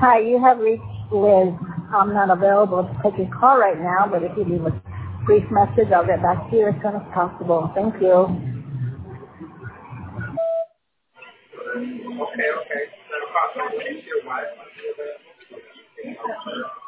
Hi, you have reached Liz. I'm not available to take your call right now, but if you leave a brief message, I'll get back to you as soon as possible. Thank you. Okay. No problem. Thank you. Bye.